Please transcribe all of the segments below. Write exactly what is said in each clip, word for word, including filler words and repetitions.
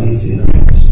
حدیث اینا.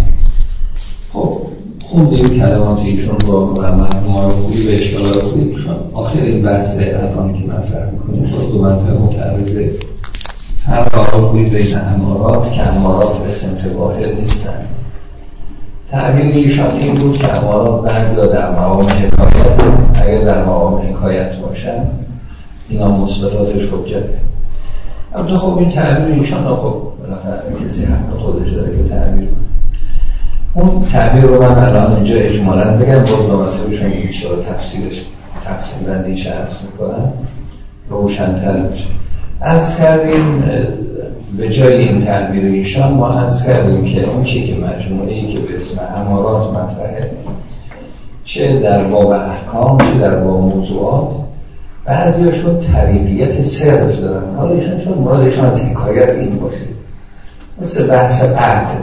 خب خوندیم کلمات ایشون با مجموعه خوبی به اشکالات خوبی چون آخرین بحث الان که مطرح میکنیم خود دو منطقه متعرضه فرق خوبی بین امارات که امارات به سمت واحد نیستن. تعبیر ایشان این بود که امارات بعضا در مقام حکایت، اگر در مقام حکایت باشن اینا مثبتاتش حجته. البته خب این تعبیر ایشان رو خب بالاخره کسی حق خودش داره که تعبیر کنه. اون تعبیر رو من الان اینجا اجمالاً بگم، باز نامطلبشون این چرا تفسیرش تقسیم بندیش عرض میکنم روشن‌تر میشه. عرض کردیم به جای این تعبیر ایشان ما عرض کردیم که اون چی که مجموعه‌ای که به اسم امارات مطرحه چه در باب احکام چه در باب موضوعات بعضیاشون طریقیت صرف دارن. حالا ایشان چون مرادشان از حکایت این باشه مثل بحث قطع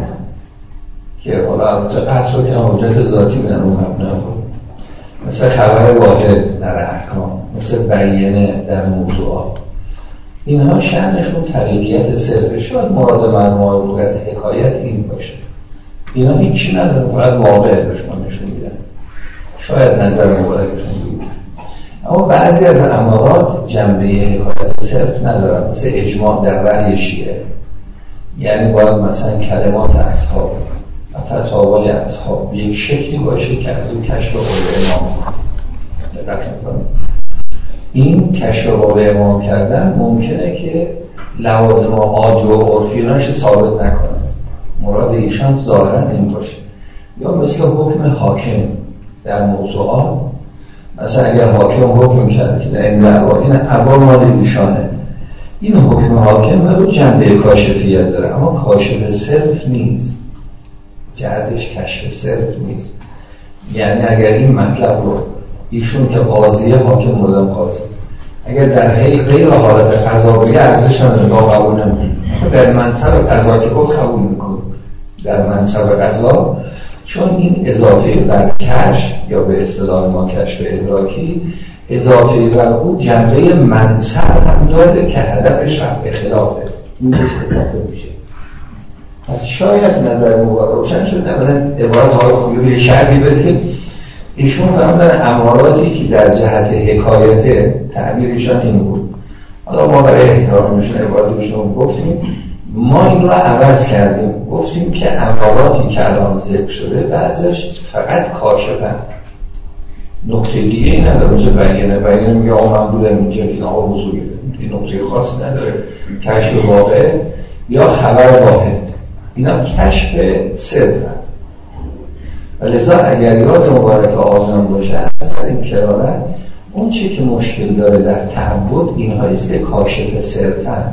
که حالا البته قطع رو که حجت ذاتی میدن اون مبنای خود، مثل خبر واحد در احکام، مثل بیانه در موضوعات، اینها شأنشون طریقیت صرف. شاید مراد مرموهای خود از حکایت این باشه، اینا هیچی ندارن فقط واقع بهشون نشون میدن، شاید نظر مبارکشون بید. اما بعضی از امارات جنبه حکایت صرف ندارن، مثل اجماع در رأی شیعه، یعنی باید مثلا کلمات اصحاب فتاوای اصحاب به یک شکلی باشه که از اون کشف قول امام دقت میکنیم. این کشف قول امام کردن ممکنه که لوازم عادی و عرفیانش ثابت نکنه، مراد ایشان ظاهرا این باشه. یا مثل حکم حاکم در موضوعات، مثلا اگر حاکم حکم کرد که در این دعوا این عوام مال ایشانه، این حکم حاکم رو جنبه کاشفیت داره اما کاشف صرف نیست، جهتش کشف صرف نیست. یعنی اگر این مطلب رو ایشون که قاضیه حاکم مردم قاضی اگر در غیر حالت قضا بگه ارزش نداره، با قبول نمیکنه. در منصب قضا که بود قبول میکنه، در منصب قضا چون این اضافه بر کشف یا به اصطلاح ما کشف ادراکی اضافه بر اون جنبه منصب هم داره که هدفش رفع خلافه، این بهش اضافه میشه. پس شاید نظر مبارک روشن شد. نباید عبارت های خوبی رو یه شرحی بدیم. ایشون فرمودن اماراتی که در جهت حکایت تعبیرشان این بود. حالا ما برای احترامشون عبارتشون گفتیم، ما این رو عوض کردیم، گفتیم که اماراتی که الان ذکر شده بعضیش فقط کاشفن، نکته دیگه ای نداره، مثل بیانه بیانه میگه آقا من بودم اینجا که آقا حضوری این نکته خاصی نداره، کشف واقع یا خبر واحد اینا کشف صرفن. و لذا اگر یاد مبارک آقایان باشه از این کرارت اون چی که مشکل داره در تعبد اینهاییست که کاشف صرفن.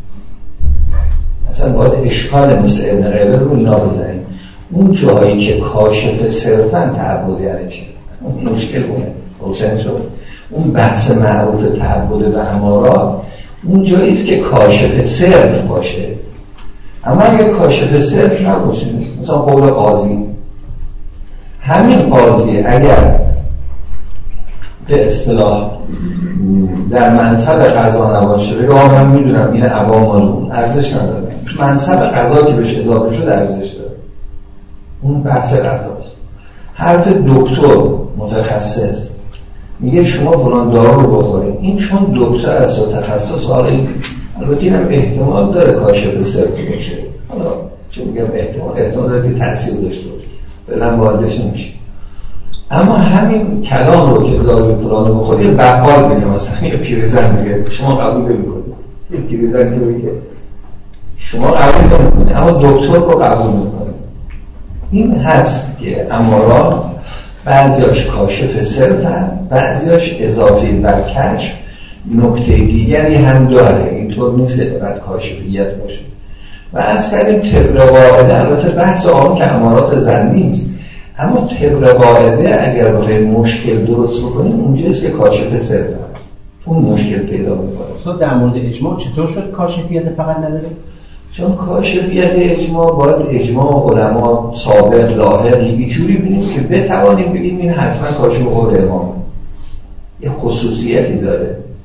مثلا باید اشکال مثل ابن قیبل رو اینا بزنیم، اون جایی که کاشف صرفن تعبد یعنی چی؟ اون مشکل بونه روشن شد. اون بحث معروف تعبد به امارات اون جاییست که کاشف صرف باشه. اما اگه کاشف صرف نباشه، مثلا قول قاضی، همین قاضی اگر به اصطلاح در منصب قضا نباشه بگه آقا من میدونم این عوام مالون ارزش نداره، منصب قضا که بهش اضافه شده ارزش داره، اون بحث قضاست. حرف دکتر متخصص میگه شما فلان دارو رو بخورید، این چون دکتر است و تخصص، حالا این البته اینم احتمال داره کاشف صرف باشه، حالا چون میگم احتمال احتمال داره که تأثیر داشته باشه، فعلا واردش نمیشه. اما همین کلام رو که داروی فلان رو بخورید، یه بقال میگه، مثلا یه پیرزن میگه شما قبول نمی‌کنید، یه پیرزن که میگه شما قبول نمی‌کنید اما دکتر رو قبول می‌کنید. این هست که امارات بعضیاش کاشف صرفن، بعضیاش اضافه بر کشف نکته دیگری هم داره، اینطور نیست که فقط کاشفیت باشه. و از کردیم طبق قاعده، البته بحث آن که امارات ظنی است، اما طبق قاعده اگر بخوایم مشکل درست بکنیم اونجاست که کاشف صرف اون مشکل پیدا میکنه. اصلا در مورد اجماع چطور شد کاشفیت فقط نداره؟ چون کاشفیت اجماع باید اجماع علما سابق لاحق یه جوری ببینیم که بتوانیم بگیم این حتما کاشف قول امام، یه خصوصیتی داره.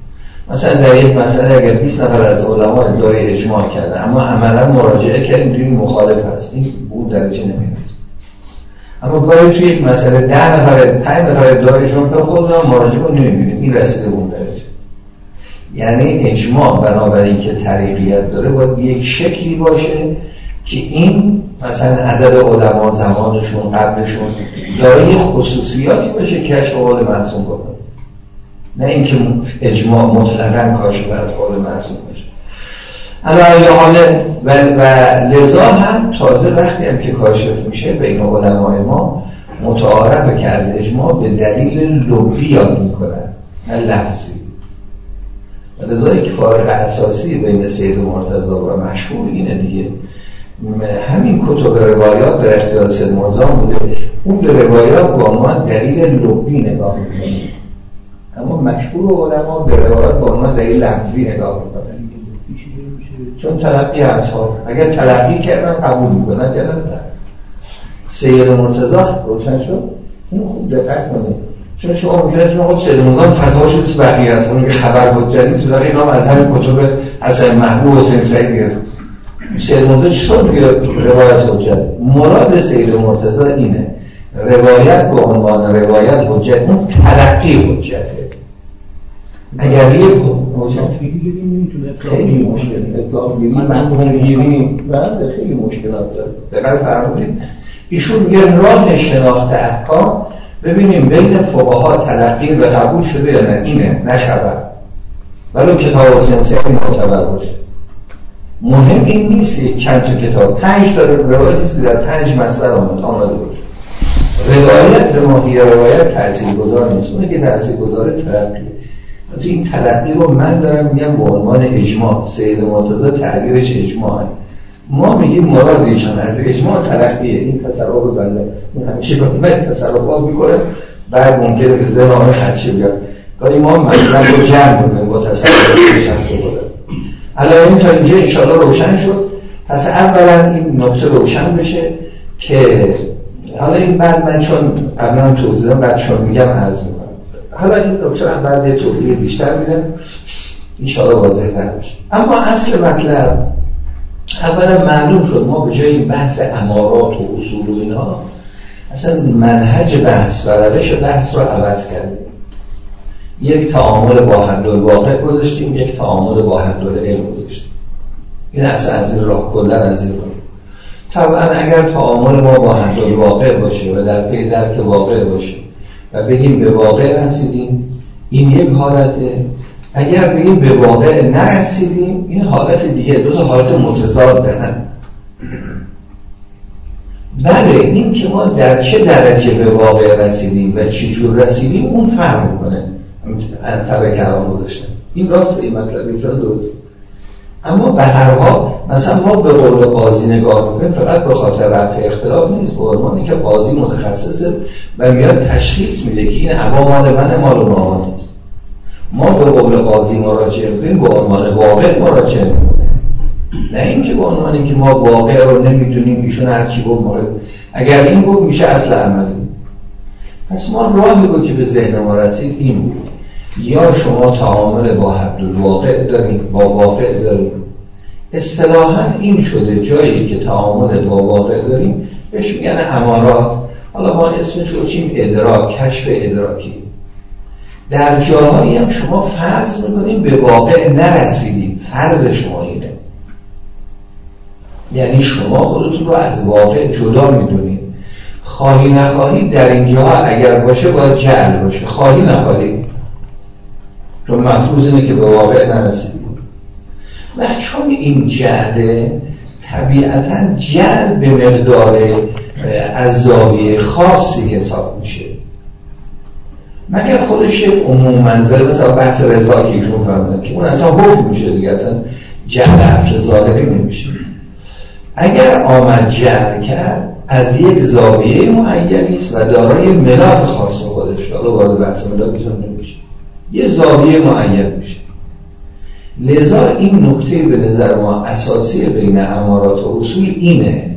مثلا در یک مسئله اگر بیست نفر از علما ادعای اجماع کردن اما عملا مراجعه کردیم دیدیم مخالف هست، این اون درجه نمیرسه. اما گاهی توی یک مسئله ده نفر پنج نفر ادعای اجماع کردن خودمون مراجعه رو نمیبینیم، این رسیده اون درجه. یعنی اجماع بنابراین که طریقیت داره باید یک شکلی باشه که این مثلا عدد علما زمانشون قبلشون دارای خصوصیاتی باشه که کشف قول معصوم بکنه، نه اینکه اجماع مطلقاً کاشف از قول معصوم باشه. علاوه حال و, و لذا هم تازه وقتی هم که کاشف میشه بین علمای ما متعارفه که از اجماع به دلیل لغوی یاد میکنن نه لفظی. و لذا یک فارق اساسی بین سید مرتضی و مشهور اینه دیگه، همین کتب روایات در اختیار سید مرتضی بوده، اون به روایات با عنوان دلیل لغوی نگاه میکنه، اما مشهور علما به روایات با عنوان دلیل لفظی نگاه میکنن، چون تلقی هست ها. اگر تلقی کردن قبول میکنن کردن سید مرتضی روشن شد. این خوب دقت کنید، چون شما ممکنه اسم خود سید مرتضی فتواش رو بقیه هست، اون که خبر حجت نیست، ولی اینا از همین کتب حسن محبوب و حسین سعید گرفت. سید مرتضی چطور میگه روایت حجت؟ مراد سید مرتضی اینه روایت به عنوان روایت حجت، اون تلقی حجته. اگر یک خیلی مشکل اطلاق گیری مفهوم گیری بعد خیلی مشکلات داره. دقیق فرمودید ایشون میگه راه شناخت احکام ببینیم بین فقها تلقی و قبول شده یا نه، اینه نشود ولو کتاب حسین سعید معتبر باشه. مهم این نیست که چند تا کتاب پنج تا روایتی که در پنج مسئله آمده باشه. روایت به ماهی روایت تاثیرگذار نیست، اونه که تاثیرگذار تلقی. تو این تلقی رو من دارم میگم به عنوان اجماع. سید مرتضی تعبیرش اجماعه، ما میگیم مراد ایشان از اجماع تلقیه. این تصرف رو بنده اون همیشه باید تصرفات میکنه، بعد ممکنه به ذهن آمه خدشه بیاد گاهی ما مطلب رو جمع میکنیم با تصرف شخص بوده. الان این تا اینجا انشاءالله روشن شد. پس اولا این نکته روشن بشه که حالا این بعد من چون قبلا توضیح دادم بعد چون میگم عرض میکنم، حالا این نکته هم بعد یه توضیح بیشتر میدم انشاءالله واضح تر بشه. اما اصل مطلب اولا معلوم شد ما به جای بحث امارات و اصول و اینا اصلا منهج بحث و روش بحث رو عوض کردیم. یک تعامل با حدل واقع گذاشتیم، یک تعامل با حدل علم گذاشتیم. این اصلا از این راه کلن از این راه. طبعا اگر تعامل ما با حدل واقع باشه و در پی درک واقع باشه و بگیم به واقع رسیدیم این یک حالته، اگر بگیم به واقع نرسیدیم این حالت دیگه، دو تا حالت متضاد دارن. بله این که ما در چه درجه به واقع رسیدیم و چی جور رسیدیم اون فرق میکنه. انفر کلام گذاشتن این راست، این مطلب ایشان درست، اما به هر حال مثلا ما به قول قاضی نگاه میکنیم فقط به خاطر رفع اختلاف نیست، به عنوانی که قاضی متخصصه و میاد تشخیص میده که این عوا مال من مال اونها نیست. ما به قول قاضی مراجعه میکنیم به عنوان واقع مراجعه میکنیم، نه اینکه به عنوان اینکه ما واقع رو نمیدونیم ایشون هرچی گفت مورد اگر این گفت میشه اصل عملی. پس ما راهی رو که به ذهن ما رسید این بود، یا شما تعامل با حدالواقع دارید با واقع دارید، اصطلاحاً این شده جایی که تعامل با واقع داریم بهش میگن امارات. حالا ما اسمش رو چیم؟ ادراک، کشف ادراکی. در جاهایی هم شما فرض میکنیم به واقع نرسیدید، فرض شما اینه، یعنی شما خودتون رو از واقع جدا میدونید. خواهی نخواهی در اینجا اگر باشه باید جعل باشه، خواهی نخواهی چون مفروض اینه که به واقع نرسیدید. و چون این جعل طبیعتاً جعل به مقدار از زاویه خاصی حساب میشه، مگر خودش یک عموم منظر مثلا بحث رضا که ایشون فرمودن که اون اصلا حکم میشه دیگه، اصلا جعل اصل ظاهری نمیشه. اگر آمد جعل کرد از یک زاویه معینی است و دارای ملاک خاص خودش، حالا وارد بحث ملاکشون نمیشه، یه زاویه معین میشه. لذا این نکته به نظر ما اساسی بین امارات و اصول اینه،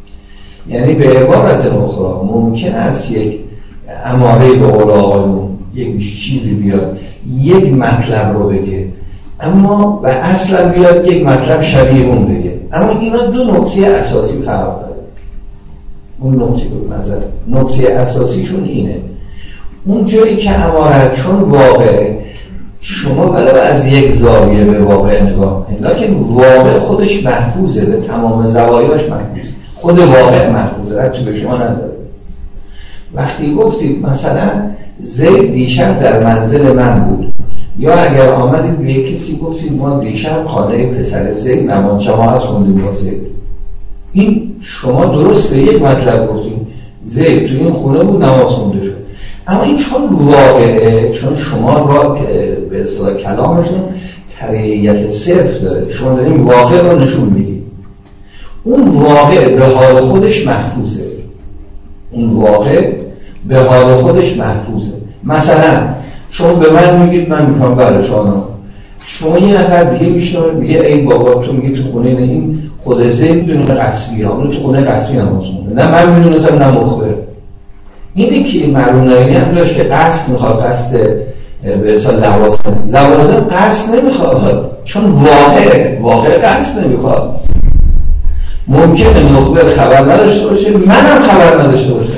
یعنی به عبارت اخرى ممکن است یک اماره به قول آقایون یک چیزی بیاد یک مطلب رو بگه، اما و اصلا بیاد یک مطلب شبیه اون بگه، اما اینا دو نکته اساسی فرق داره. اون نکته بود نظر نکته اساسیشون اینه، اون جایی که امارت چون واقعه شما ولو از یک زاویه به واقع نگاه کنید، لکن واقع خودش محفوظه، به تمام زوایاش محفوظه، خود واقع محفوظه، ربطی به شما نداره. وقتی گفتید مثلا زید دیشب در منزل من بود، یا اگر آمدید به یک کسی گفتید ما دیشب خانه پسر زید نماز جماعت خوندیم با زید، این شما درسته یک مطلب گفتید زید تو این خونه بود نماز خونده شد، اما این چون واقعه، چون شما را به اصطلاح کلامتون طریقیت صرف داره، شما دارین واقع رو نشون میدید، اون واقع به حال خودش محفوظه، اون واقع به حال خودش محفوظه. مثلا شما به من میگید من میکنم برای شما، شما یه نفر دیگه میشنوه میگه ای بابا تو میگی تو خونه این خود زید میدونه قصبی ها، اونو تو خونه قصبی نماز خونده، نه من میدونستم نه مخبر. اینه که مرحوم نایمی هم داشت که قصد میخواد، قصد به اصلا لوازم لوازم قصد نمیخواد، چون واقع واقع قصد نمیخواد. ممکنه مخبر خبر نداشته باشه، منم خبر نداشته باشم،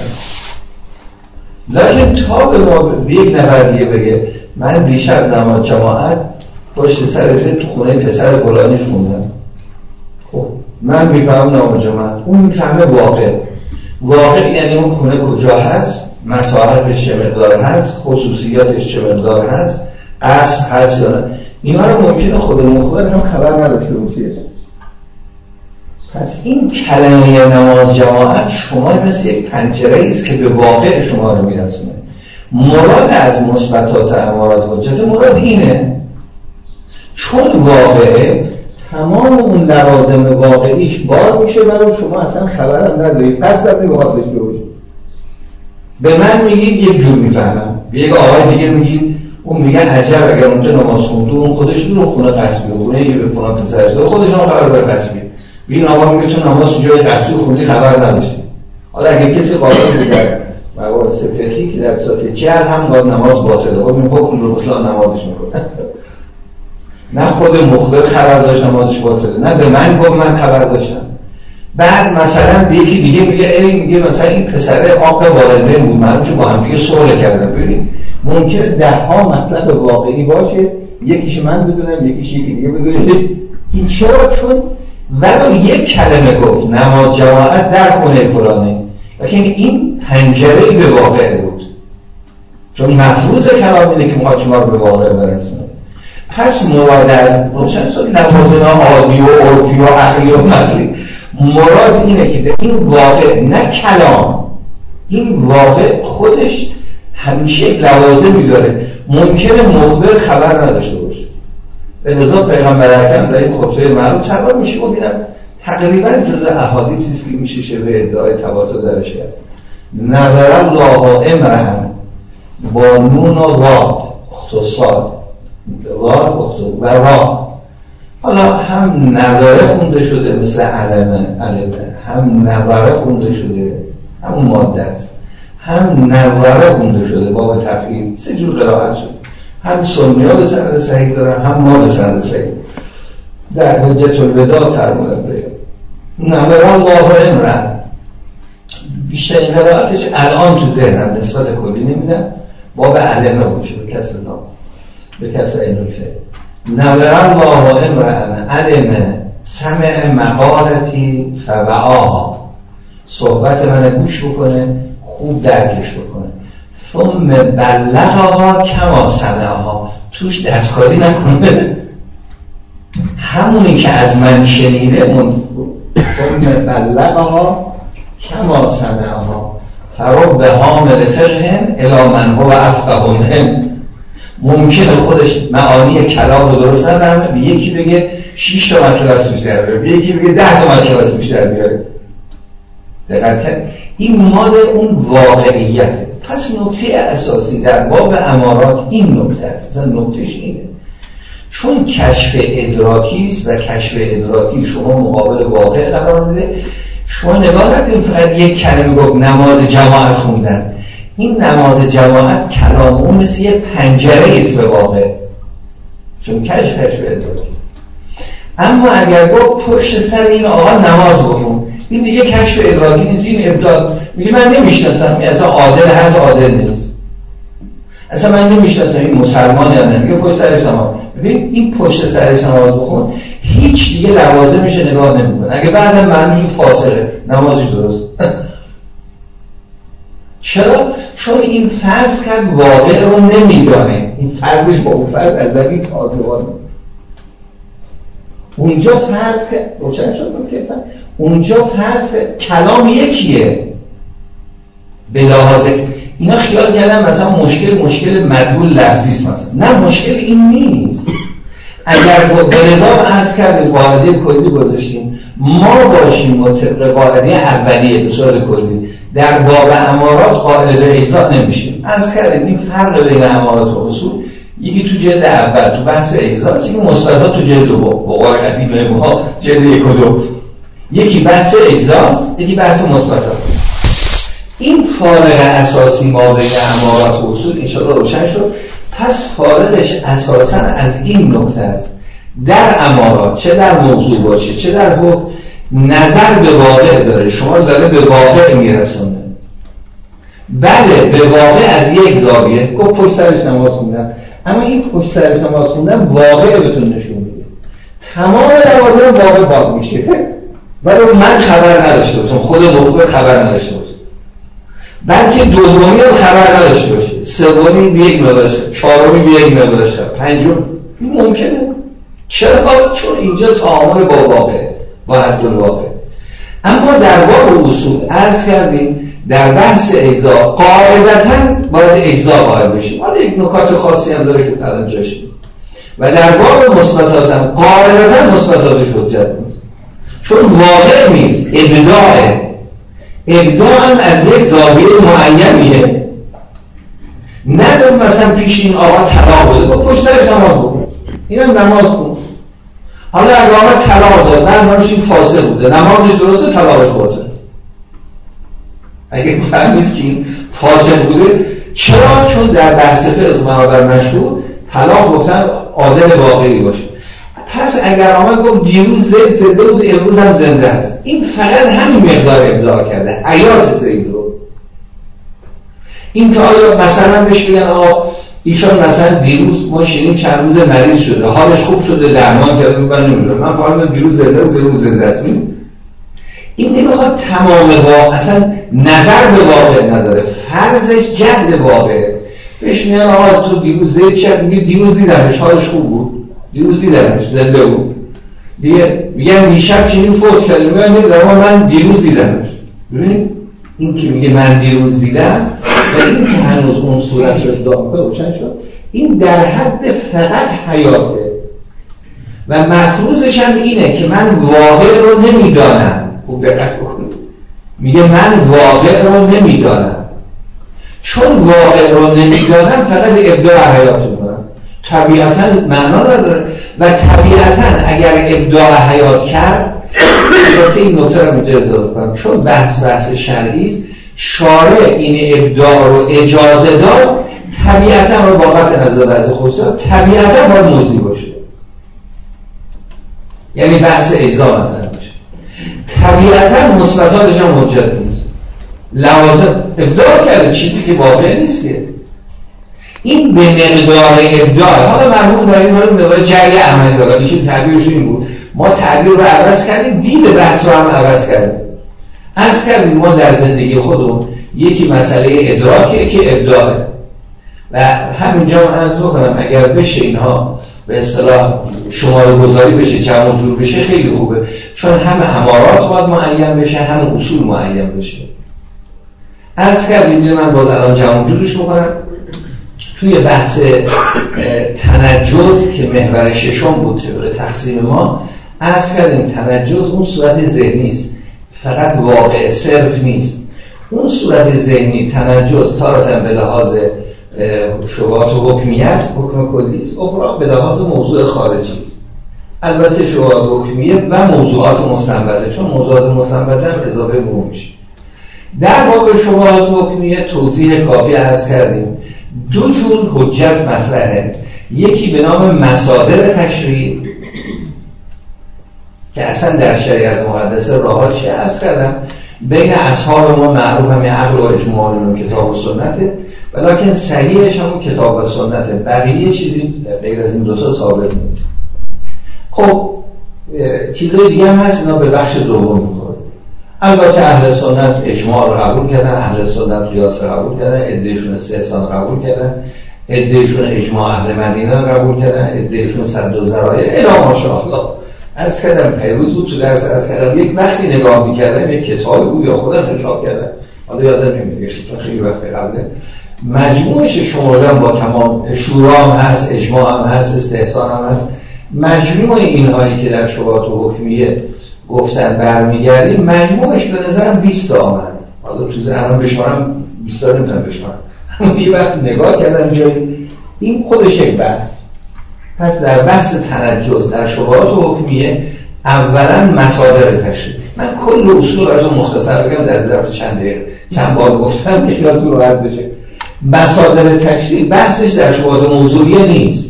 لکن تا به ما به یک نفر دیگه بگه من دیشب نماز جماعت پشت سر زید تو خونه پسر فلانی خوندم، خب من میفهمم نماز جماعت، اون میفهمه واقع. واقع یعنی اون خونه کجا هست، مساحتش چه مقدار هست، خصوصیاتش چه مقدار هست، اسب هست یا نه. اینا رو ممکنه خود مخبر هم خبر نداشته باشه. پس این کلمه نماز جماعت شما مثل یک پنجره است که به واقع شما رو میرسونه. مراد از مثبتات امارات حجت مراد اینه، چون واقعه تمام اون لوازم واقعیش بار میشه برای شما اصلا خبر هم ندارید، پس در نمیخواد داشته باشید. به من میگید یک جور میفهمم، به یک آقای دیگه میگید اون میگه عجب اگر اونجا نماز خونده اون خودش دور خونه قصبی خونه که به فلان پسرش داره خودش هم خبر داره قصبی، این آقا میگه تو نماز جای قصبی خوندی خبر نداشتی. حالا اگه کسی قاضی بود در مباحث فقهی که در صورت جهل هم باید نماز باطله، خب این حکم رو بطلان نمازش میکنه. نه خود مخبر خبر داشت نمازش باطله، نه به من گفت من خبر داشتم. بعد مثلا به یکی دیگه میگه ای میگه مثلا این پسر آب والدین بود، من چون با هم دیگه صلح کردم. ببینید ممکنه ده ها مطلب واقعی باشه، یکیش من بدونم یکیش یکی دیگه بدونه. این چرا؟ چون ولو یک کلمه گفت نماز جماعت در خونه فلانه، لیکن این پنجره‌ای به واقع بود، چون مفروض کلام اینه که ما شما رو به واقع برسونه. پس مراد از روشن شد لوازم عادی و عرفی و عقلی و نقلی، مراد اینه که این واقع نه کلام، این واقع خودش همیشه یک لوازمی داره، ممکنه مخبر خبر نداشته باشه. به لذا پیغمبر اکرم در این خطبه معروف چرا میشه و بینم تقریبا جز احادیثی است که میشه شبه ادعای تواتر درش کرد. نظر الله امرأ با نون و ضاد اختصاد ضاد اختصاد و را، حالا هم نظره خونده شده مثل علمه علمه، هم نظره خونده شده همون ماده است، هم نظره خونده شده باب تفعیل، سه جور قرائت شد، هم سنی ها به سند صحیح دارن هم ما به سند صحیح. در حجت الوداع فرمودن بگم نظر الله امرأ، بیشتر این قرائتش الان تو ذهنم نسبت کلی نمیدم، باب علمه باشه به کسر نام به کسر این نکته. نظر الله امرأ علم سمع مقالتی فوعاها، صحبت من گوش بکنه خوب درکش بکنه، ثم بلغها کما سمعها، توش دستکاری نکنه، همونی که از من شنیده من ثم بلغها کما سمعها فرب حامل فقه الی من هو افقه منهم. ممکنه خودش معانی کلام رو درست نفهمه، به یکی بگه شش تا مطلب از توش در بیاره، به یکی بگه ده تا مطلب از توش در بیاره. دقت کرد؟ این مال اون واقعیته. پس نکته اساسی در باب امارات این نکته است، اصلا نکتهش اینه، چون کشف ادراکی است و کشف ادراکی شما مقابل واقع قرار میده. شما نگاه نکنید فقط یک کلمه گفت نماز جماعت خوندن، این نماز جماعت کلام اون مثل یه پنجره است به واقع، چون کشف کشف ادراکی. اما اگر گفت پشت سر این آقا نماز بخون، این دیگه کشف ادراکی نیست، این ابداع. میگه من نمیشناسم، اصلا عادل هست عادل نیست، اصلا من نمیشناسم این مسلمان یا نه. میگه پشت سرش نماز. ببین این پشت سرش نماز بخون هیچ دیگه لوازمش نگاه نمیکنه. اگه بعدم معلومه فاسقه، نمازش درست. چرا؟ چون این فرض کرد واقع رو نمیدانه. این فرضش با اون فرض از این کاذبانه. اونجا فرض کرد روشن شد که اونجا فرض کرد کلام یکیه. به لحاظ اینا خیال کردن مثلا مشکل مشکل مدلول لفظی است مثلا. نه، مشکل این نیست. اگر به نظام عرض کردیم قاعده کلی گذاشتیم ما باشیم و طبق قاعده اولیه به صورت کلی در باب امارات قائل به اجزا نمیشیم. عرض کردیم این فرق بین امارات و اصول، یکی تو جلد اول تو بحث اجزا، یکی مثبتات تو جلد دو، با قول قدیم ما جلد یک و دو. یکی بحث اجزاست، یکی بحث مثبتات. این فارق اساسی ما بین امارات و اصول ان شاءالله روشن شد. پس فارقش اساسا از این نکته است، در امارات چه در موضوع باشه چه در حکم نظر به واقع داره، شما داره به واقع میرسونه. بله به واقع از یک زاویه گفت پشت سرش نماز خوندن، اما این پشت سرش نماز خوندن واقع بهتون نشون میده. تمام لوازم واقع باق میشه، ولی من خبر نداشته باشم، خود مخبر خبر نداشته باشه، بلکه دومی هم خبر نداشته باشه، سومی به یک مقدارش، چهارمی به یک مقدارش، پنجم این ممکنه. چرا؟ چون اینجا تعامل با واقع، با حد الواقع. اما در باب اصول عرض کردیم در بحث اجزا قاعدتاً باید اجزا قائل بشیم. حالا یک نکات خاصی هم داره که الان جاش میاد. و در باب مثبتات هم قاعدتاً مثبتاتش حجت نیست، چون واقع نیست، ابداعه. ابداع هم از یک زاویه معینیه. نگفت مثلا پیش این آقا طلاق بوده با پشت سرش نماز بکن، اینم نماز کن. حالا اگه آقا طلاق داد نه نمازش این فاسق بوده، نمازش درسته، طلاقش باطله. اگه فهمید که این فاسق بوده، چرا؟ چون در بحث فقه منابر مشهور طلاق گفتن عادل واقعی باشه. پس اگر آمد گفت دیروز زید زنده بود امروز هم زنده است، این فقط همین مقدار ابداع کرده، حیات زید رو. این که آیا مثلا بهش بگن آقا ایشان مثلا دیروز ما شنیدیم چند روز مریض شده، حالش خوب شده، درمان کرده، من نمیدونم، من فهمیدم دیروز زنده بود امروز زنده است. این نمیخواد تمام واقع، اصلا نظر به واقع نداره، فرضش جهل واقع. بهش میگن آقا تو دیروز زید چه؟ میگه دیروز دیدمش حالش خوب بود، دیروز دیدمش زنده بود. دیگه میگن دیشب چنین فوت کرد، میگن نمیدونم من دیروز دیدمش. ببینید این که میگه من دیروز دیدم و این که هنوز اون صورت شد داخل روشن شد، این در حد فقط حیاته و مفروضش هم اینه که من واقع رو نمیدانم. خوب دقت بکنید، میگه من واقع رو نمیدانم، چون واقع رو نمیدانم فقط ابداع حیات میکنم، طبیعتا معنا نداره. و طبیعتا اگر ابداع حیات کرد، البته این نکته رو میتونم اضافه کنم، چون بحث بحث شرعی است، شارع این ابداع رو اجازه داد، طبیعتا رو با قطع نظر از خصوصا طبیعتا باید موضوع باشه، یعنی بحث اجزا مثلا باشه. طبیعتا مثبتاتش هم حجت نیست، لوازم ابداع کرده چیزی که واقع نیست که. این به مقدار ابداع، حالا مرحوم داریم حالا مقدار جری عمل دارد، میشه تعبیرش این بود، ما تعبیر رو عوض کردیم، دید بحث رو هم عوض کردیم. عرض کردیم ما در زندگی خودمون یکی مسئله ادراکه که ابداعه و همینجا هم عرض بکنم اگر بشه اینها به اصطلاح شماره گذاری بشه، جمع جور بشه، خیلی خوبه، چون هم امارات باید معین بشه هم اصول معین بشه. عرض کردیم من باز الان جمع جورش میکنم توی بحث تنجز که محور ششم بود طور تقسیم ما. عرض کردیم تنجز اون صورت ذهنی است، فقط واقع صرف نیست. اون صورت ذهنی تنجز تارتاً به لحاظ شبهات و حکمیت، حکم کلی است، اخرى به لحاظ موضوع خارجی است. البته شبهات حکمیه و موضوعات مستنبطه، چون موضوعات مستنبطه هم اضافه مهم میشه. در باب شبهات حکمیه توضیح کافی عرض کردیم. دو جور حجت مطرحه، یکی به نام مصادر تشریع که اصلا در شریعت مقدسه راهاش چه عرض کردم، بین اصحاب ما معروف همین عقل و اجماع و کتاب و سنته، ولیکن صحیحش همون کتاب و سنته، بقیه چیزی غیر از این دوتا ثابت نیست. خب چیزای دیگه هم هست، اینا به بخش دوم میخوره. البته اهل سنت اجماع رو قبول کردن، اهل سنت قیاس رو قبول کردن، عدهشون استحسان قبول کردن، عدهشون اجماع اهل مدینه رو قبول کردن، عدهشون سد و ذرایع الی ماشاءالله. عرض کردم پیروز بود تو درس عرض کردم یک وقتی نگاه میکردم یک کتابی بود یا خودم حساب کردم، حالا یادم نمیاد چون خیلی وقت قبله، مجموعش شمردم با تمام شورا هم هست، اجماع هم هست، استحسان هم هست، مجموع اینهایی که در شبهات و حکمیه گفتن برمیگردیم مجموعش به نظرم بیست تا آمد. حالا تو ذهنم بشمارم بیست تا نمیتونم بشمارم، اما یه وقت نگاه کردم جایی این خودش یک بحث. پس در بحث تنجز در شبهات و حکمیه اولا مصادر تشریع، من کل اصول از اون مختصر بگم در ظرف چند دقیقه چند بار گفتم که خیالتون راحت بشه. مصادر تشریع بحثش در شبهات موضوعیه نیست،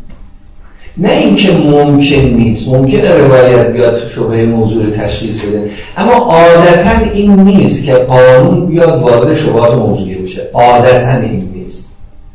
نه اینکه ممکن نیست، ممکنه روایت بیاد شبهه موضوع تشخیص بده، اما عادتا این نیست که قانون بیاد وارد شبهات موضوعی بشه، عادتا این نیست.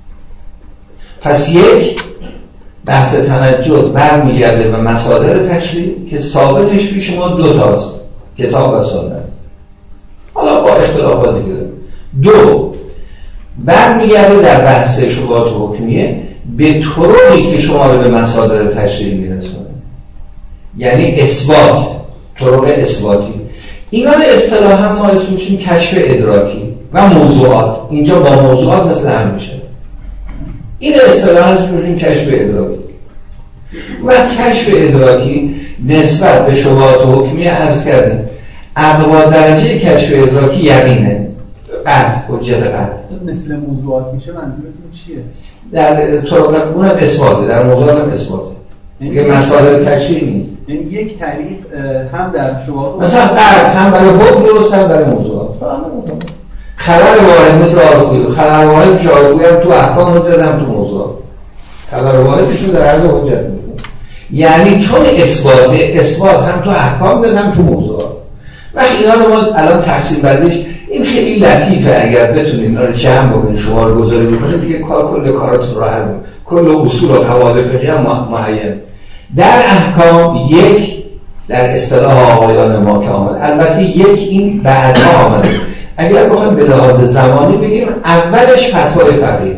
پس یک بحث تنجز برمیگرده به مصادر تشریع که ثابتش پیش ما دو تاست، کتاب و سنت، حالا با اختلافات دیگه. دو برمیگرده در بحث شبهات حکمیه به طرقی که شما رو به مصادر تشریع میرسونه، یعنی اثبات، طرق اثباتی. اینا رو اصطلاحا ما اسمش کشف ادراکی و موضوعات، اینجا با موضوعات مثل هم میشه. این اصطلاحا اسمش کشف ادراکی و کشف ادراکی نسبت به شبهات حکمیه عرض کردیم اقوا درجه کشف ادراکی یقینه، قطع، حجت قطع. مثل موضوعات میشه، منظورتون چیه؟ در طرق اونم اثباته، در موضوعات هم اثباته، دیگه مسائل تشریع نیست. یعنی یک تعریف هم در شبهات مثلا قطع هم برای حکم درست هم برای موضوعات. خبر واحد مثل آرزوی، خبر واحد جایگوی هم تو احکام حجت هم تو موضوعات، خبر واحدشون در عرض حجت میکنه. یعنی چون اثباته، اثبات هم تو احکام داد هم تو موضوعات. وقتی اینا رو ما الان تقسیم بندیش این خیلی لطیفه، اگر بتونید اینا رو جمع بکنید شما رو گذاری بکنید دیگه کار کل کاراتون رو حل، کل اصول و قواعد فقهی هم معین. در احکام یک در اصطلاح آقایان ما که آمد، البته یک این بعدها آمده، اگر بخوایم به لحاظ زمانی بگیم اولش فتوای فقیه،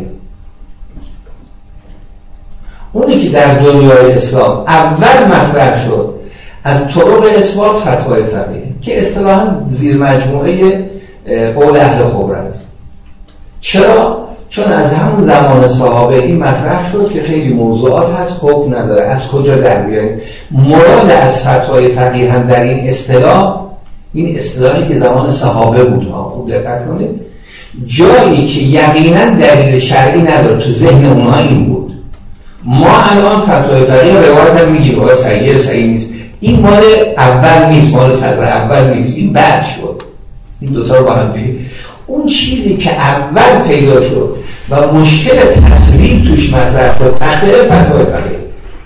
اونی که در دنیای اسلام اول مطرح شد از طرق اثبات فتوای فقیه که اصطلاحاً زیر مجموعه قول اهل خبره است. چرا؟ چون از همون زمان صحابه این مطرح شد که خیلی موضوعات هست حکم نداره، از کجا در بیایید. مراد از فتوای فقیه هم در این اصطلاح، این اصطلاحی که زمان صحابه بود ها، خوب دقت کنید، جایی که یقینا دلیل شرعی نداره تو ذهن اونها این بود. ما الان فتوای فقیه روایت هم میگیم آقا صحیح صحیح نیست، این مال اول نیست، مال صدر اول نیست، این بعد شد. این دوتا رو با هم بگیم. اون چیزی که اول پیدا شد و مشکل تصویب توش مطرح شد تخته فتوای فقیه.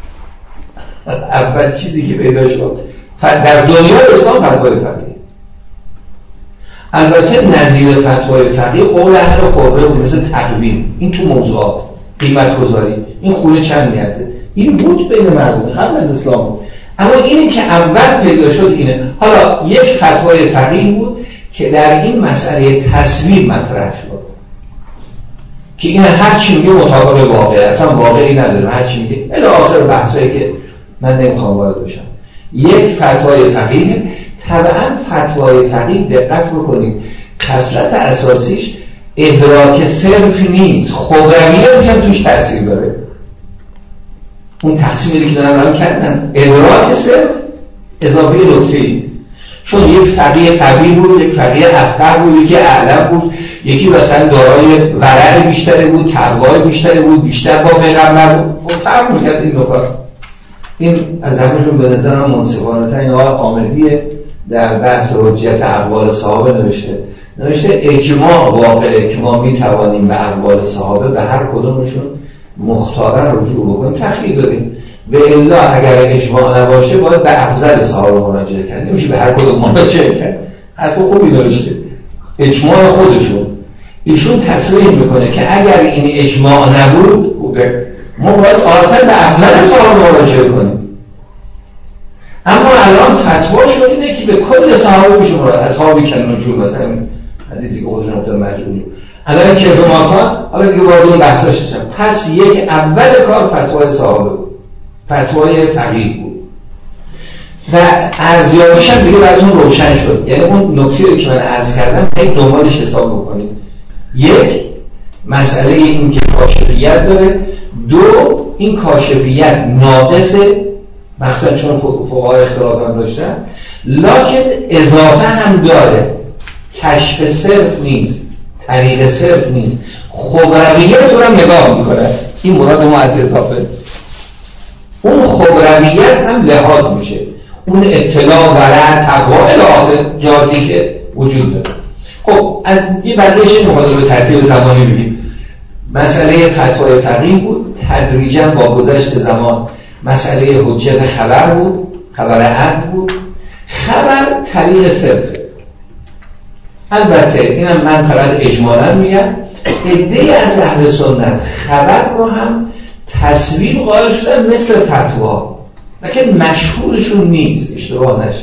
اول چیزی که پیدا شد در دنیای اسلام فتوای فقیه. البته نظیر فتوای فقیه قول اهل خبره بود، مثل تقویم، این تو موضوعات، قیمت گذاری، این خونه چند میارزه، این بود بین مردم قبل از اسلام بود. اما اینی که اول پیدا شد اینه. حالا یک فتوای فقیه بود که در این مسئله تصویب مطرح شد که این هر چی میگه مطابق واقع، اصلا واقعی نداره، هر چی میگه الی آخر بحثایی که من نمیخوام وارد بشم. یک فتوای فقیه، طبعا فتوای فقیه دقت بکنید خصلت اساسیش ادراک صرف نیست، خبرویت هم توش تاثیر داره. اون تقسیمی که دارن کردن ادراک صرف اضافه نکته‌ای، چون یک فقیه قوی بود، یک فقیه افقه بود، یکی اعلم بود، یکی مثلا دارای ورع بیشتری بود، تقوای بیشتری بود، بیشتر با پیغمبر بود، فرق میکرد این نکات. این از همه‌شون به نظر من منصفانه ترین آقای حامدی در بحث حجت اقوال صحابه نوشته نوشته اجماع واقعه که ما میتوانیم به اقوال صحابه به هر کدومشون مختارا رجوع بکنیم، تخلیل داریم. و الا اگر اجماع نباشه باید به افضل صحابه مراجعه کرد، نمیشه به هر کدوم مراجعه کرد. حرف خوبی نوشته. اجماع خودشون ایشون تصریح میکنه که اگر این اجماع نبود ما باید آتن به افضل صحابه مراجعه کنیم. اما الان فتواشون اینه که به کل صحابه میشه مراجعه، اصحابی که نجوم مثلا حدیثی که خودشون نقطه مجموعی الان که به ماکان، حالا دیگه وارد اون بحثاش شدم. پس یک اول کار فتوای صحابه بود، فتوای فقیه بود و ارزیابیش هم دیگه براتون روشن شد. یعنی اون نکته که من عرض کردم یک دنبالش حساب بکنید. یک، مسئله این که کاشفیت داره. دو، این کاشفیت ناقصه، مخصوصا چون فقها اختلاف هم داشتن، لکن اضافه هم داره. کشف صرف نیست، طریق صرف نیست، خبرویت رو هم نگاه میکنه. این مراد ما از اضافه. اون خبرویت هم لحاظ میشه، اون اطلاع ورع تقوا الاخر جاتی که وجود داره. خب از یه بقیهش نماده به ترتیب زمانی ببینیم. مسئله فتوای فقیه بود، تدریجا با گذشت زمان مسئله حجت خبر بود، خبر عدل بود. خبر طریق صرفه. البته اینم من فقط اجمالاً میگم، عده‌ای از اهل سنت خبر رو هم تصویر قائل شدن مثل فتوا، لیکن مشهورشون نیست، اشتباه نشه.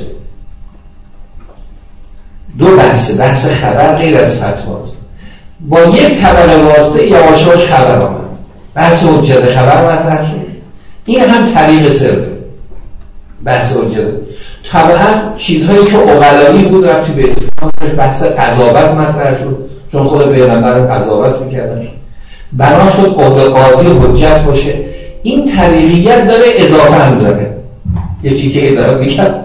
دو بحثه، بحث خبر غیر از فتواست. با یک طبقه واسطه یواش یواش خبر آمد، بحث حجت خبر مطرح شد. این هم طریق صرفه، بحث حجت. طبعا چیزهایی که عقلایی بود ربطی به اسلام، بحث قضاوت مطرح شد، چون خود پیغمبر قضاوت میکردن، بنا شد قول قاضی حجت باشه. این طریقیت داره، اضافه هم داره، یکی که داره میکرد.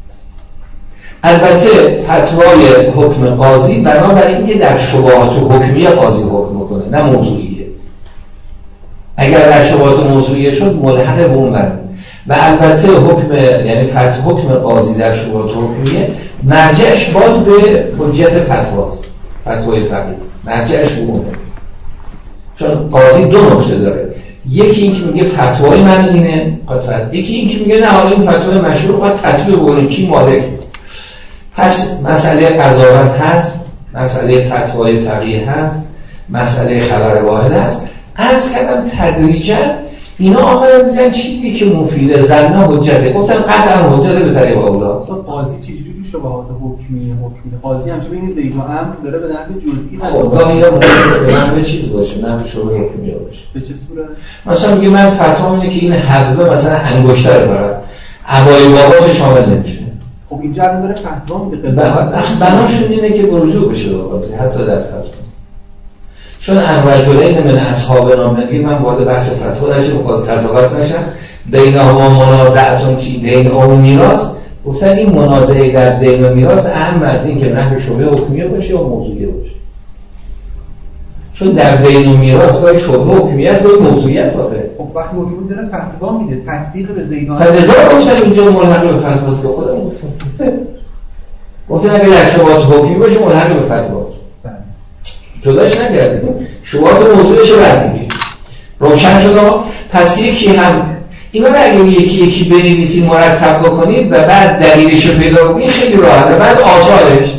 البته فتوای حکم قاضی بنابراین اینکه در شبهات حکمیه قاضی حکم کنه، نه موضوعیه. اگر در شبهات موضوعیه شد ملحق به اون بند. و البته حکم، یعنی فتوا حکم قاضی در شبهات حکمیه مرجعش باز به حجت فتواست، فتوای فقیه مرجعش به اونه. چون قاضی دو نکته داره، یکی این که میگه فتوای من اینه، یکی این که میگه نه حالا این فتوای مشهور باید تطبیق بکنیم، کی مالک. پس مسئله قضاوت هست، مسئله فتوای فقیه هست، مسئله خبر واحد هست. عرض کردم تدریجا اینا آمدن دیدن چیزی که مفیده، زنه حجته، گفتن قطعا حجته به طریق اولا. اصلا قاضی چجوری تو شبهات حکمیه حکمیه قاضی همچه بین زید و امر داره به نحو جزئی خب گاهی یا ممکنه به نحو چیز باشه، نحو شبه حکمیه باشه. به چه صورت؟ مثلا میگه من فتوا اینه که این حبه مثلا انگشتر داره، عبای بابات شامل نمیشه. خب اینجا الان داره فتوا میده قضاوت. بناشون اینه که رجوع بشه به قاضی حتی در فتوا. چون انرجلین من اصحابنا میگه من وارد بحث فتوا نشم، قاضی قضاوت نشم، بینهما منازعتون فی دین او میراث. گفتن این منازعه در دین و میراث اهم از این که نحو شبهه حکمیه باشه یا موضوعیه باشه. چون در دین و میراث باید شبهه حکمیت و موضوعیت باشه. خب وقتی حکم داره فتوا میده تطبیق به زیدان. فلذا گفتن اینجا ملحق به فتواست که خودم گفتم. گفتن اگه در شبهات حکمی باشه ملحق به فتواست. جداش نکردیم، شبهات موضوعش رو برمی‌گیریم. روشن شد. پس یکی هم اینا رو اگه یکی یکی بنویسید مرتب بکنید و بعد دلیلش رو پیدا کنید خیلی راحته. بعد آثارش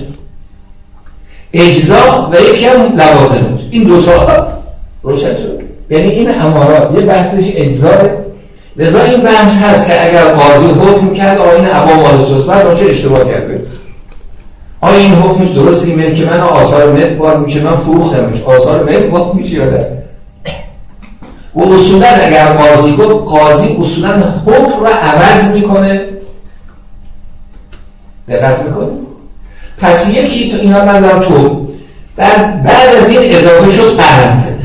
اجزا و یکی هم لوازمش، این دوتا روشن شد. یعنی این امارات یه بحثش اجزاره. لذا این بحث هست که اگر قاضی حکم کرد آیین ابا مال توست، بعد اونچه اشتباه کرده، آیا این حکمش درست این ملک من آثار ملک بار میشه، من فروختمش آثار ملک بار میشه یا نه؟ و اصولا اگر قاضی گفت، قاضی اصولا حکم رو عوض میکنه. دقت میکنه؟ پس یکی تو اینا من دارم تو بعد, بعد از این اضافه شد قرنت،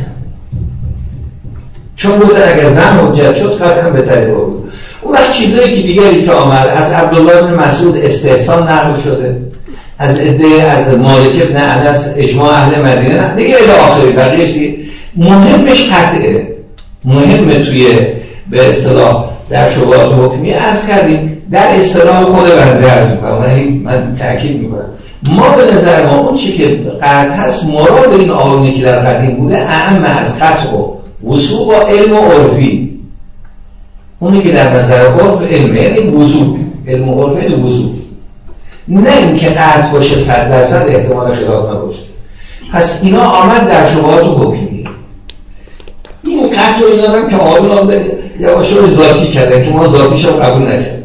چون گفتن اگر زن حجت شد قطعا به طریق بود. اون وقت چیزایی که دیگری که آمد از عبدالله بن مسعود استحسان نقل شده، از عده از مالک ابن انس اجماع اهل مدینه دیگه الی آخری بقیه‌اش دیگه. مهمش قطعه، مهمه توی به اصطلاح در شبهات حکمی عرض کردیم، در اصطلاح خود بنده عرض می‌کنم، من من تاکید می‌کنم، ما به نظر ما اون چی که قطع هست مراد این آیونی که در قدیم بوده اعم از قطع و وضوع با علم و عرفی. اونی که در نظر عرف علمه یعنی وضوع، علم و عرف یعنی وضوع، نه اینکه قطع باشه صد درصد احتمال خلاف نباشه. پس اینا آمد در شبهات حکمی. این قطع و اینا هم که آیون آمده یواش رو ذاتی کرده که ما ذاتیش هم قبول نکرد.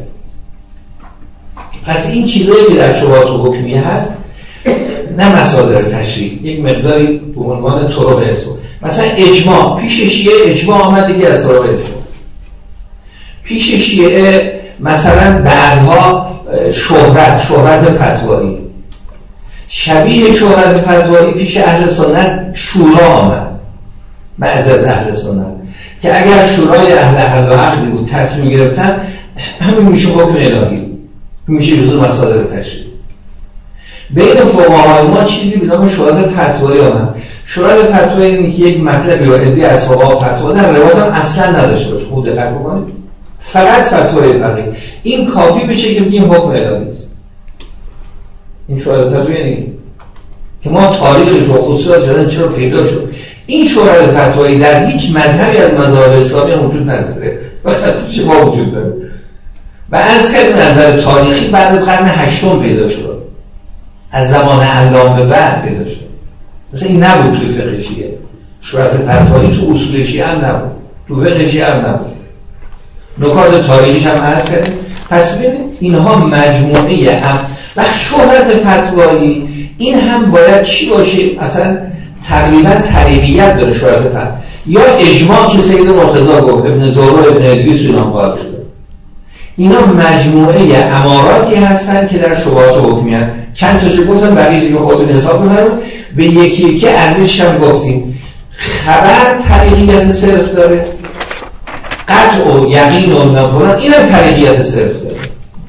پس این چیزایی که در شبهات حکمی هست نه مصادر تشریع، یک مقداری به عنوان طرق حساب. مثلا اجماع، پیش شیعه اجماع آمد دیگه از طرق اجماع. پیش شیعه مثلا بعدها شهرت شهرت فتوایی، شبیه شهرت فتوایی پیش اهل سنت شورا آمد بعض از اهل سنت که اگر شورای اهل حل و عقدی بود تصمیم گرفتن همین میشه حکم الهی، میشه جزو مصادر تشریع. بین فقهای ما چیزی به نام شهرت فتوایی آمد. شهرت فتوایی اینه که یک مطلبی رو ادعی از فقها فتوا در روایت هم اصلا نداشته باشه، خوب دقت بکنید، فقط فتوای فقیه، این کافی بشه که بگیم حکم الهی است. این شهرت فتوایی یعنی که ما تاریخش و خصوصیات جدن چرا پیدا شد. این شهرت فتوایی در هیچ مذهبی از مذاهب اسلامی وجود نداره، فقط پیش ما وجود داره و از کردیم نظر تاریخی بعد از قرن هشتم پیدا شد، از زمان علامه به بعد پیدا شد. مثلا این نبود توی فقه شیعه، شهرت فتوایی تو اصول شیعه هم نبود، تو فقه شیعه هم نبود. نکات تاریخیش هم عرض کردیم. پس ببینید اینها مجموعه هم و شهرت فتوایی این هم باید چی باشه؟ اصلا تقریبا طریقیت داره شهرت فتوایی یا اجماع که سید مرتضی گفت، ابن زهرا، ابن ادریس اینا قائل شده. اینا مجموعه اماراتی هستن که در شبهات حکمی هستن. چند تا چه گفتم بقیه که خودتون حساب بفرمایید. به یکی یکی ارزش هم گفتیم. خبر طریقیت صرف داره، قطع و یقین و نفران این هم طریقیت صرف داره.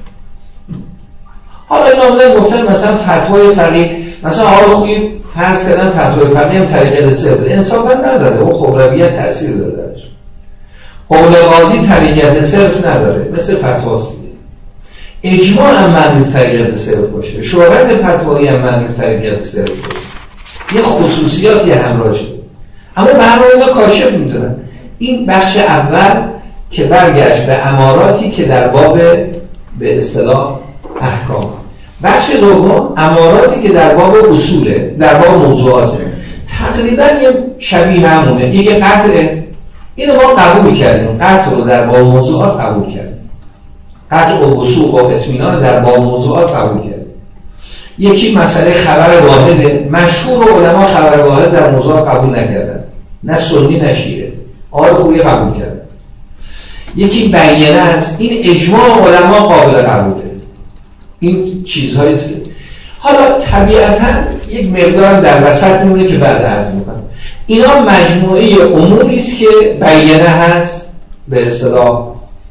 حالا این آمدن گفتن مثلا فتوای فقیه، مثلا حالا خوبی فرض کردن فتوای فقیه هم طریقیت صرف داره، انصافا نداره، اون خبرویت تأثیر داره درش. قول قاضی طریقیت صرف نداره، مثل فتواست دیگه. اجماع هم معنی نیست طریقیت صرف باشه، شهرت فتوایی هم معنی نیست طریقیت صرف باشه، یه خصوصیاتی همراه شده. اما به همه اینا کاشف میدونن. این بخش اول که برگشت به اماراتی که در باب به اصطلاح احکام. بخش دوم اماراتی که در باب اصوله، در باب موضوعاته. تقریبا یه شبیه همونه. یکی قطعه، اینو ما قبول کردیم، قطع رو در باب موضوعات قبول کردیم، قطع و وثوق و اطمینان در باب موضوعات قبول کردیم. یکی مسئله خبر واحده، مشهور علما خبر واحد در موضوعات قبول نکردن، نه سنی نه شیعه، آقای خوبی قبول کردن. یکی بیانه است، این اجماع علما قابل قبوله. این چیزهایی است که حالا طبیعتا یک مقدار در وسط میمونه که بعد عرض میکنم. اینا مجموعه اموری است که بیانه هست، به اصطلاح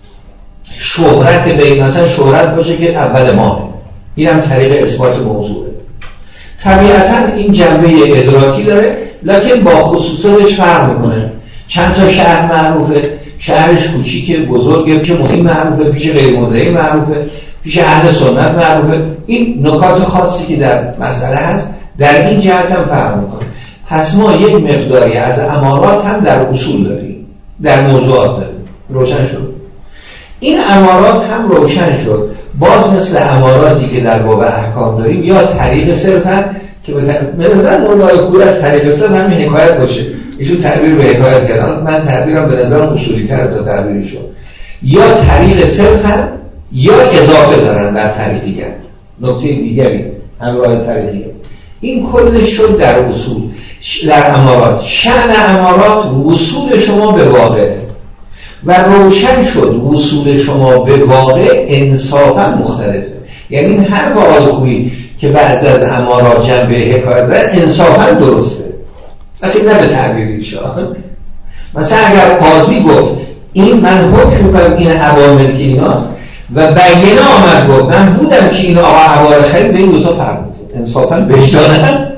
شهرت بین، مثلا شهرت باشه که اول ماهه، این هم طریق اثبات موضوعه. طبیعتا این جنبه ادراکی داره، لکن با خصوصیاتش فرق میکنه. چند تا شهر معروفه، شهرش کوچیکه، بزرگه، پیش مهم معروفه، پیش غیر مدعی معروفه، پیش اهل سنت معروفه. این نکات خاصی که در مسئله هست در این جهت هم فرق میکنه. پس ما یک مقداری از امارات هم در اصول داریم، در موضوعات داریم. روشن شد؟ این امارات هم روشن شد. باز مثل اماراتی که در باب احکام داریم یا طریق صرفا که به نظر مولانا کور از طریق صرف همین حکایت باشه، ایشون تعبیر به حکایت کردن، من تعبیرم به نظر اصولی تر تا تعبیری شد. یا طریق صرفا یا اضافه دارن بر طریقیت. نکته دیگری همراه طریقیت. این کلش شد در اصول، در امارات. شأن امارات وصول شما به واقع و روشن شد وصول شما به واقع انصافا مختلفه. یعنی این حرف آقای خوبی که بعضی از امارات جنبه حکایت داره انصافا درسته، لیکن نه به تعبیری شاه. مثلا اگر قاضی گفت این من حکم میکنم این عوامل که ایناست و بیانه آمد گفت من بودم که این آقا عوارض خرید، به این دوتا فرق میکنه. انصافا بجدانه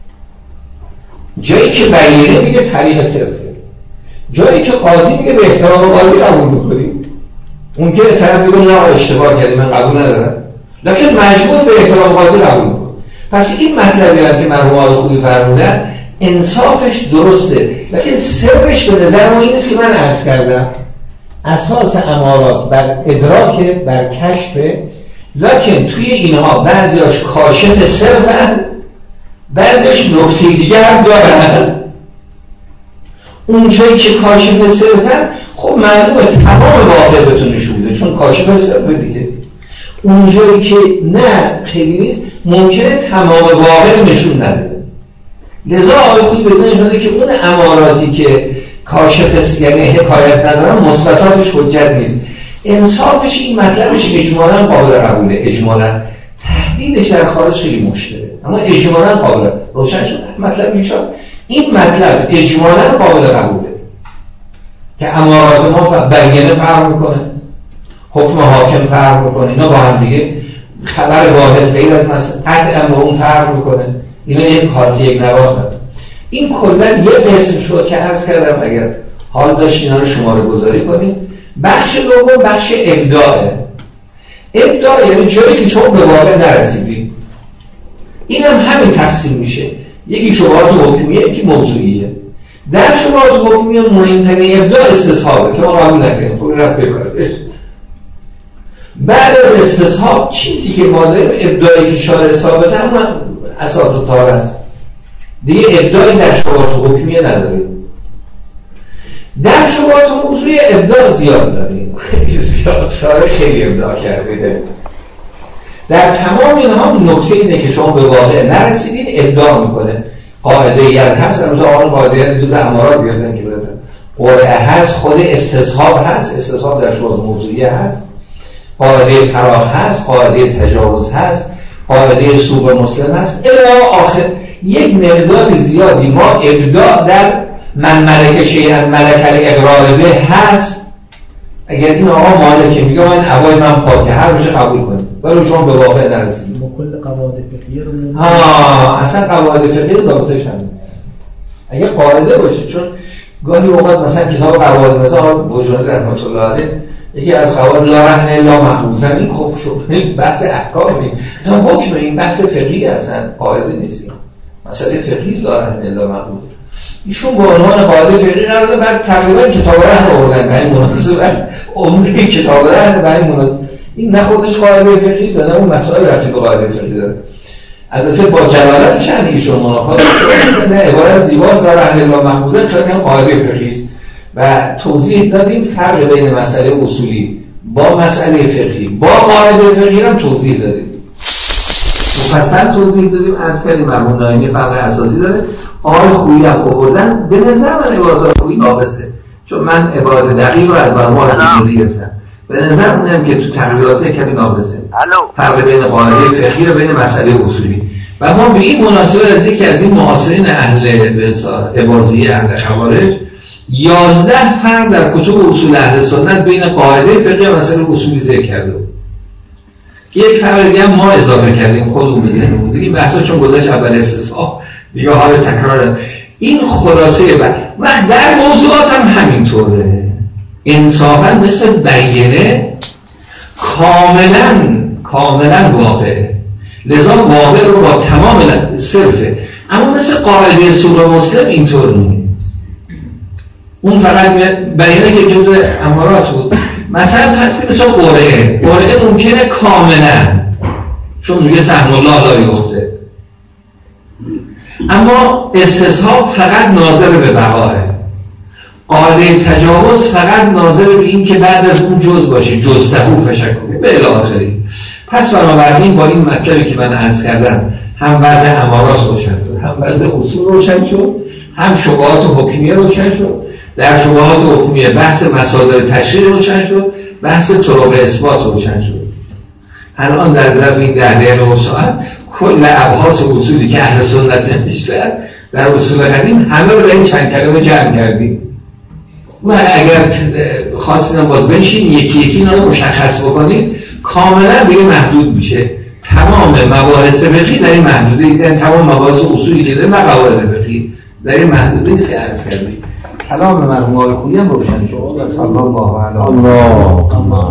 جایی که بیانه میگه طریق صرفه، جایی که قاضی میگه به احترام قاضی قبول میکنیم. اون که طرف میگه نه اشتباه کردی من قبول ندارم، لیکن مجبور به احترام قاضی قبول میکنه. پس این مطلبی هم که مرحوم آقای خویی فرمودن انصافش درسته، لیکن سرش به نظر ما این است که من عرض کردم اساس امارات بر ادراک، بر کشف، لیکن توی اینها بعضیاش کاشف صرفن، بعضیاش نکته دیگه هم دارن. اون جایی که کاشف صرفن خب معلومه تمام واقع بهتون نشون میده چون کاشف صرفه دیگه. اون جایی که نه خیلی نیست ممکنه تمام واقع نشون نده. لذا آقای خویی به ذهن شده که اون اماراتی که کاشف یعنی حکایت ندارن مثبتاتش حجت نیست. انصافش این مطلبش اجمالاً قابل قبوله، اجمالاً تحدیدش در خارج خیلی مشکله اما اجمالاً قابل روشن شد مطلب میشه. این مطلب اجمالاً قابل قبوله که امارات ما بیانه فرق میکنه، حکم حاکم فرق میکنه، اینا با هم دیگه خبر واحد غیر از مثلا قطعا با اون فرق میکنه، اینا یک حالت یک نواخت. این کلا یه قسم شد که عرض کردم اگر حال داشت اینا رو شماره گذاری کنید. بخش دوم بخش ابداعه. ابداع یعنی جایی که شما به واقع نرسیدید. این هم همین تقسیم میشه، یکی شبهات حکمیه یکی موضوعیه. در شبهات حکمیه مهمترین ابداع استصحابه که ما قبول نکنیم، خب این رفت بکاردش. بعد از استصحاب چیزی که ما داریم ابداعی که شارع ثابت هم اساس و تار است دیگه، ابداعی در شبهات حکمیه نداریم. در شبهات موضوعی ابداع زیاد داریم، خیلی زیاد، شارع خیلی ابداع کرده. در تمام اینها نکته اینه که شما به واقع نرسیدین ابداع میکنه. قاعده ید هست، امروز آقای قاعده ید جز امارات گرفتن که برسن قرعه هست، خود استصحاب هست، استصحاب در شبهات موضوعی هست، قاعده فراغ هست، قاعده تجاوز هست، قاعده سوء مسلم هست، الی آخر یک مقدار زیادی ما ابداع در من ملک شیئا ملک الاقرار به هست. اگر این آقا مالکه میگه من عوای من پاکه هر روش قبول کنید ولی شما به واقع نرسید. با کل قواعد فقهیه رو ها اصلا قواعد فقهیه ضابطش هم اگر قاعده باشه، چون گاهی اوقات مثلا کتاب قواعد مثلا بوجانی رحمت الله علیه یکی از قواعد لا رهن الا محفوظا، این خب شو این بحث احکام نیست، اصلا حکم این بحث فقهی اصلا قاعده نیست، مسئله فقهی لا رهن الا محفوظ. ایشون به عنوان قاعده فقهی قرار داد، بعد تقریبا کتاب رهن آوردن به این مناسبت، عمده کتاب رهن به این مناسبت. این نه خودش قاعده فقهی است نه اون مسائل ربطی به قاعده فقهی داره. البته با جلالت شأن ایشون منافات نه عبارت زیباست لا رهن الا محفوظا، چون این قاعده فقهی است و توضیح دادیم فرق بین مسئله اصولی با مسئله فقهی با قاعده فقهی هم توضیح دادیم، مفصل توضیح دادیم. از کردیم مرحوم نایمی فرق اساسی داره، آقای خویی هم آوردن. به نظر من عبارت خویی ناقصه، چون من عبارت دقیق رو از مرحوم نایمی گرفتم، به نظر منم که تو تقریرات کمی ناقصه فرق بین قاعده فقهی و بین مسئله اصولی. و ما به این مناسبت از یکی از این معاصرین اهل اباضیه اهل خوارج یازده فرق در کتب اصول اهل سنت بین قاعده فقهی و مسئله اصولی ذکر کرده که یک فرق دیگه هم ما اضافه کردیم خودمون به ذهنمون. این بحثا چون گذشت اول استصحاب دیگه حال تکرار. این خلاصه و و در موضوعات هم همینطوره، انصافا مثل بیانه کاملا کاملا واقعه، لذا واقع رو با تمام صرفه. اما مثل قاعده سوء مسلم اینطور نیست، اون فقط بیانه که جزء امارات بود. مثلا پس مثل قرعه قرعه ممکنه کاملا چون میگه سهم الله لا یخطئ، اما استصحاب فقط ناظر به بقاه، قاعده تجاوز فقط ناظر به این که بعد از اون جز باشه، جزتهو فشکوه به الی آخری. پس بنابراین با این مطلبی که من عرض کردم هم وضع امارات روشن شد، هم وضع اصول روشن شد، هم شبهات حکمیه روشن شد. در شبهات حکمیه بحث مصادر تشریع روشن شد، بحث طرق اثبات روشن شد. الان در ظرف این ده دقیقه و ساعت کل ابحاث اصولی که اهل سنت نوشتن در اصول قدیم همه رو در این چند کلمه جمع کردیم. من اگر خواستیم باز بنشین یکی یکی اینا رو مشخص بکنید کاملا دیگه محدود میشه. تمام مباحث فقهی در این محدوده، یعنی تمام مباحث اصولی که داره قواعد فقهی در این محدوده است که عرض کردیم. کلام مرحوم آقای خویی هم روشن شد. صلی الله علیه و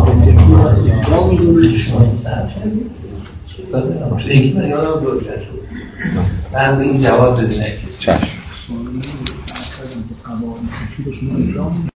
آله. من به این جواب بدونم. چشم.